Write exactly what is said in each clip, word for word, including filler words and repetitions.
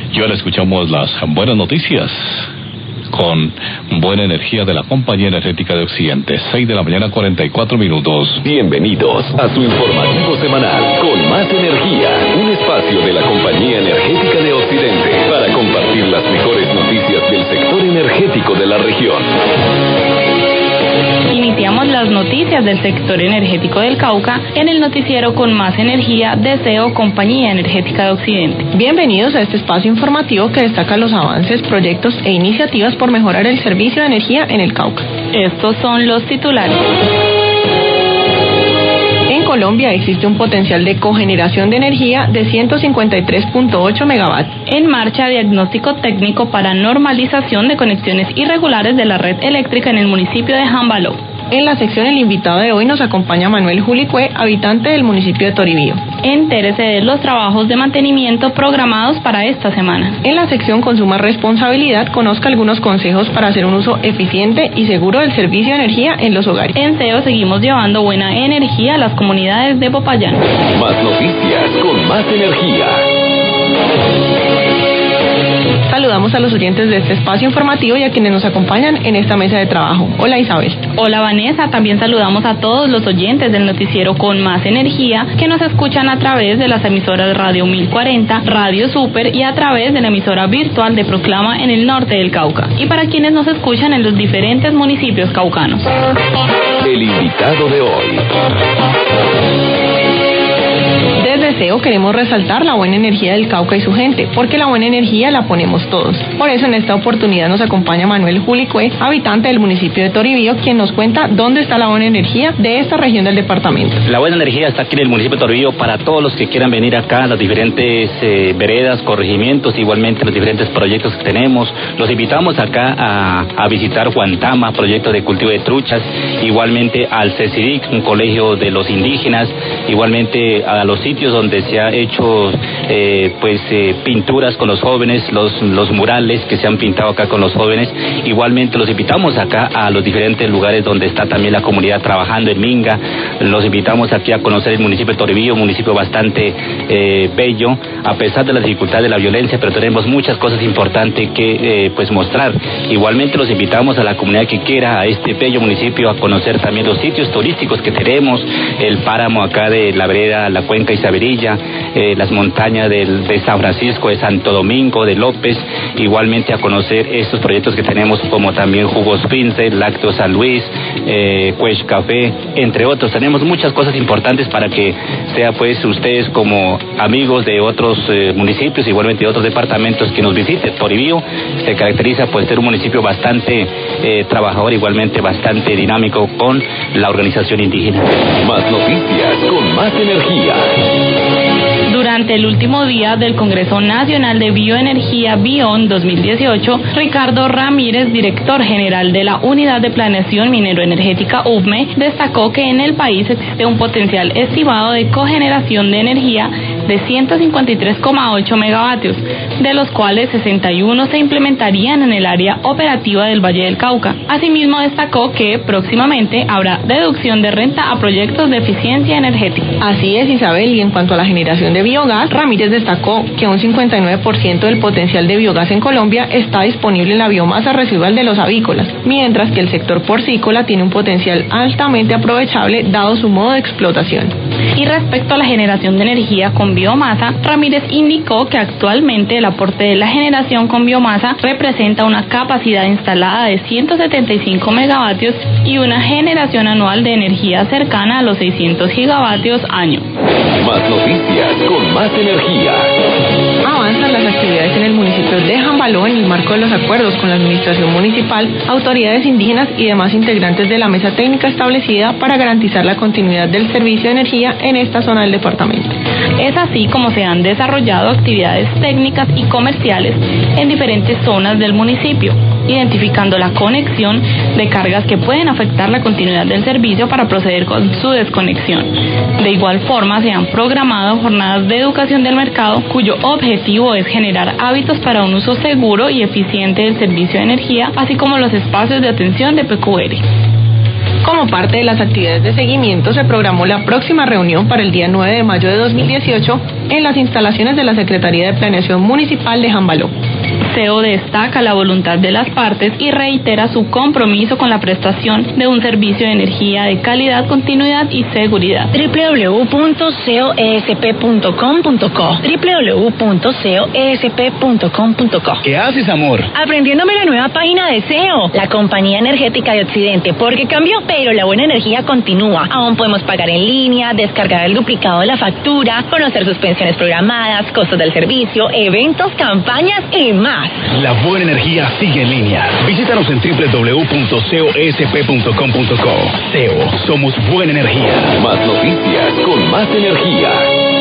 Y ahora escuchamos las buenas noticias con Buena Energía de la Compañía Energética de Occidente. seis de la mañana, cuarenta y cuatro minutos. Bienvenidos a su informativo semanal con Más Energía, un espacio de la Compañía Energética de Occidente para compartir las mejores noticias del sector energético de la región. Iniciamos las noticias del sector energético del Cauca en el noticiero con Más Energía de C E O Compañía Energética de Occidente. Bienvenidos a este espacio informativo que destaca los avances, proyectos e iniciativas por mejorar el servicio de energía en el Cauca. Estos son los titulares. En Colombia existe un potencial de cogeneración de energía de ciento cincuenta y tres punto ocho megavatios. En marcha, diagnóstico técnico para normalización de conexiones irregulares de la red eléctrica en el municipio de Jambaló. En la sección El invitado de hoy nos acompaña Manuel Julicue, habitante del municipio de Toribío. Entérese de los trabajos de mantenimiento programados para esta semana. En la sección Consuma Responsabilidad conozca algunos consejos para hacer un uso eficiente y seguro del servicio de energía en los hogares. En C E O seguimos llevando buena energía a las comunidades de Popayán. Más noticias con Más Energía. Saludamos a los oyentes de este espacio informativo y a quienes nos acompañan en esta mesa de trabajo. Hola Isabel. Hola Vanessa, también saludamos a todos los oyentes del noticiero con Más Energía que nos escuchan a través de las emisoras Radio mil cuarenta, Radio Super y a través de la emisora virtual de Proclama en el norte del Cauca. Y para quienes nos escuchan en los diferentes municipios caucanos. El invitado de hoy. Desde C E O queremos resaltar la buena energía del Cauca y su gente, porque la buena energía la ponemos todos. Por eso en esta oportunidad nos acompaña Manuel Julicue, habitante del municipio de Toribío, quien nos cuenta dónde está la buena energía de esta región del departamento. La buena energía está aquí en el municipio de Toribío para todos los que quieran venir acá, las diferentes eh, veredas, corregimientos, igualmente los diferentes proyectos que tenemos. Los invitamos acá a, a visitar Guantama, proyecto de cultivo de truchas, igualmente al CECIDIC, un colegio de los indígenas, igualmente a los sitios donde se ha hecho eh, pues eh, pinturas con los jóvenes, los, los murales que se han pintado acá con los jóvenes. Igualmente los invitamos acá a los diferentes lugares donde está también la comunidad trabajando en Minga. Los invitamos aquí a conocer el municipio de Toribío, un municipio bastante eh, bello, a pesar de la dificultad de la violencia, pero tenemos muchas cosas importantes que eh, pues mostrar. Igualmente los invitamos a la comunidad que quiera a este bello municipio a conocer también los sitios turísticos que tenemos, el páramo acá de la vereda, la cuenca Isaberilla, eh, las montañas del, de San Francisco, de Santo Domingo, de López, igualmente a conocer estos proyectos que tenemos como también Jugos Pince, Lácteos San Luis, eh, Cuech Café, entre otros. Tenemos muchas cosas importantes para que sea pues ustedes como amigos de otros eh, municipios, igualmente de otros departamentos que nos visiten. Toribío se caracteriza por ser un municipio bastante eh, trabajador, igualmente bastante dinámico con la organización indígena. Más noticias con Más Energía. Durante el último día del Congreso Nacional de Bioenergía BION dos mil dieciocho, Ricardo Ramírez, director general de la Unidad de Planeación Minero-Energética U B M E, destacó que en el país existe un potencial estimado de cogeneración de energía de ciento cincuenta y tres coma ocho megavatios, de los cuales sesenta y uno se implementarían en el área operativa del Valle del Cauca. Asimismo destacó que próximamente habrá deducción de renta a proyectos de eficiencia energética. Así es, Isabel, y en cuanto a la generación de biogás, Ramírez destacó que un cincuenta y nueve por ciento del potencial de biogás en Colombia está disponible en la biomasa residual de los avícolas, mientras que el sector porcícola tiene un potencial altamente aprovechable dado su modo de explotación. Y respecto a la generación de energía con biomasa, Ramírez indicó que actualmente el aporte de la generación con biomasa representa una capacidad instalada de ciento setenta y cinco megavatios y una generación anual de energía cercana a los seiscientos gigavatios año. Más noticias con Más Energía. Avanzan las actividades en el municipio de Jambaló en el marco de los acuerdos con la administración municipal, autoridades indígenas y demás integrantes de la mesa técnica establecida para garantizar la continuidad del servicio de energía en esta zona del departamento. Es así como se han desarrollado actividades técnicas y comerciales en diferentes zonas del municipio, identificando la conexión de cargas que pueden afectar la continuidad del servicio para proceder con su desconexión. De igual forma, se han programado jornadas de educación del mercado cuyo objetivo es generar hábitos para un uso seguro y eficiente del servicio de energía, así como los espacios de atención de P Q R. Como parte de las actividades de seguimiento, se programó la próxima reunión para el día nueve de mayo de dos mil dieciocho en las instalaciones de la Secretaría de Planeación Municipal de Jambaló. C E O destaca la voluntad de las partes y reitera su compromiso con la prestación de un servicio de energía de calidad, continuidad y seguridad. doble u doble u doble u punto c o e s p punto com punto co doble u doble u doble u punto c o e s p punto com punto co. ¿Qué haces, amor? Aprendiéndome la nueva página de C E O, la compañía energética de Occidente, porque cambió, pero la buena energía continúa. Aún podemos pagar en línea, descargar el duplicado de la factura, conocer sus pensiones programadas, costos del servicio, eventos, campañas y más. La buena energía sigue en línea. Visítanos en doble u doble u doble u punto c o e s p punto com punto co. C E O, somos buena energía. Más noticias con más energía.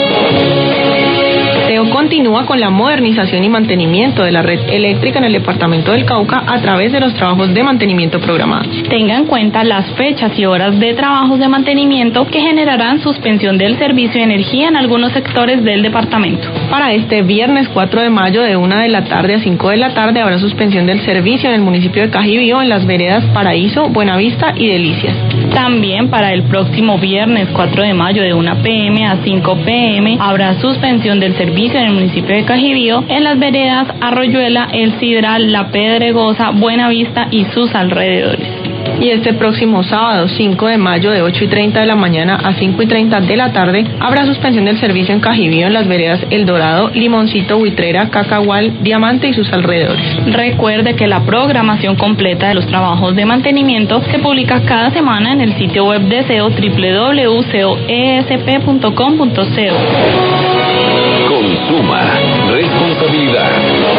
C E O continúa con la modernización y mantenimiento de la red eléctrica en el departamento del Cauca a través de los trabajos de mantenimiento programados. Tenga en cuenta las fechas y horas de trabajos de mantenimiento que generarán suspensión del servicio de energía en algunos sectores del departamento. Para este viernes cuatro de mayo de una de la tarde a cinco de la tarde habrá suspensión del servicio en el municipio de Cajibío en las veredas Paraíso, Buenavista y Delicias. También para el próximo viernes cuatro de mayo de una p m a cinco p m habrá suspensión del servicio en el municipio de Cajibío en las veredas Arroyuela, El Cidral, La Pedregosa, Buenavista y sus alrededores. Y este próximo sábado cinco de mayo de ocho y treinta de la mañana a cinco y treinta de la tarde habrá suspensión del servicio en Cajibío en las veredas El Dorado, Limoncito, Buitrera, Cacahual, Diamante y sus alrededores. Recuerde que la programación completa de los trabajos de mantenimiento se publica cada semana en el sitio web de C E O doble u doble u doble u punto c o e s p punto com punto c o. Consuma responsabilidad.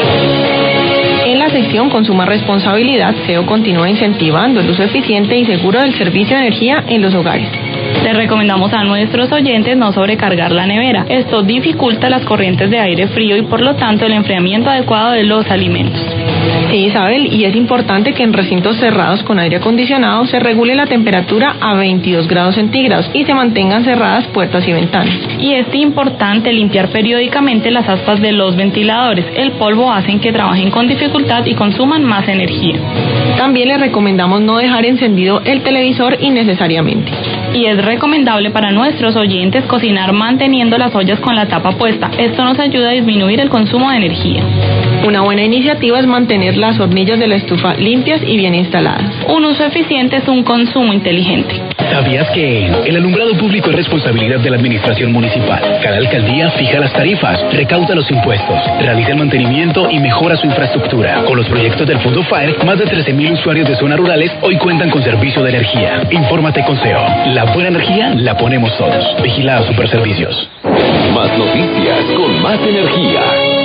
En la sección Consuma Responsabilidad, C E O continúa incentivando el uso eficiente y seguro del servicio de energía en los hogares. Les recomendamos a nuestros oyentes no sobrecargar la nevera. Esto dificulta las corrientes de aire frío y por lo tanto el enfriamiento adecuado de los alimentos. Sí, Isabel, y es importante que en recintos cerrados con aire acondicionado se regule la temperatura a veintidós grados centígrados y se mantengan cerradas puertas y ventanas. Y es importante limpiar periódicamente las aspas de los ventiladores. El polvo hace que trabajen con dificultad y consuman más energía. También les recomendamos no dejar encendido el televisor innecesariamente. Y es recomendable para nuestros oyentes cocinar manteniendo las ollas con la tapa puesta. Esto nos ayuda a disminuir el consumo de energía. Una buena iniciativa es mantener las hornillas de la estufa limpias y bien instaladas. Un uso eficiente es un consumo inteligente. ¿Sabías que el alumbrado público es responsabilidad de la administración municipal? Cada alcaldía fija las tarifas, recauda los impuestos, realiza el mantenimiento y mejora su infraestructura. Con los proyectos del Fondo FAER, más de trece mil usuarios de zonas rurales hoy cuentan con servicio de energía. Infórmate con C E O. La buena energía la ponemos todos. Vigilada Superservicios. Más noticias con más energía.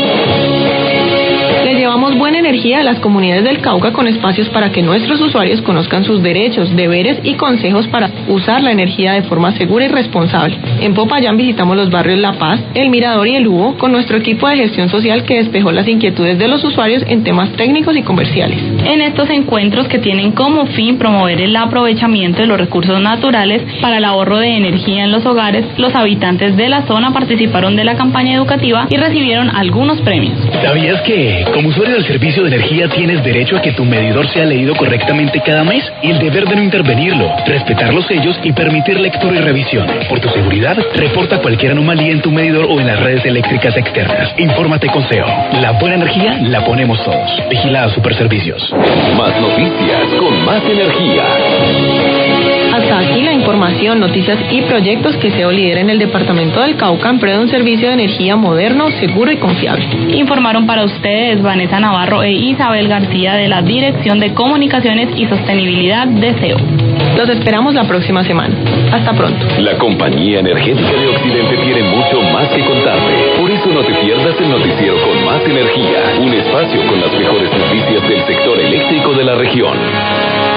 Le llevamos buena energía a las comunidades del Cauca con espacios para que nuestros usuarios conozcan sus derechos, deberes y consejos para usar la energía de forma segura y responsable. En Popayán visitamos los barrios La Paz, El Mirador y El Hugo con nuestro equipo de gestión social que despejó las inquietudes de los usuarios en temas técnicos y comerciales. En estos encuentros que tienen como fin promover el aprovechamiento de los recursos naturales para el ahorro de energía en los hogares, los habitantes de la zona participaron de la campaña educativa y recibieron algunos premios. ¿Sabías que como usuario del servicio de energía tienes derecho a que tu medidor sea leído correctamente cada mes y el deber de no intervenirlo, respetar los sellos y permitir lectura y revisión? Por tu seguridad, reporta cualquier anomalía en tu medidor o en las redes eléctricas externas. Infórmate con C E O. La buena energía la ponemos todos. Vigilada Superservicios. Más noticias con más energía. Hasta aquí la información, noticias y proyectos que C E O lidera en el departamento del Cauca en pro de un servicio de energía moderno, seguro y confiable. Informaron para ustedes Vanessa Navarro e Isabel García de la Dirección de Comunicaciones y Sostenibilidad de C E O. Los esperamos la próxima semana. Hasta pronto. La Compañía Energética de Occidente tiene mucho más que contarte. Por eso no te pierdas el noticiero con más energía. Un espacio con las mejores noticias del sector eléctrico de la región.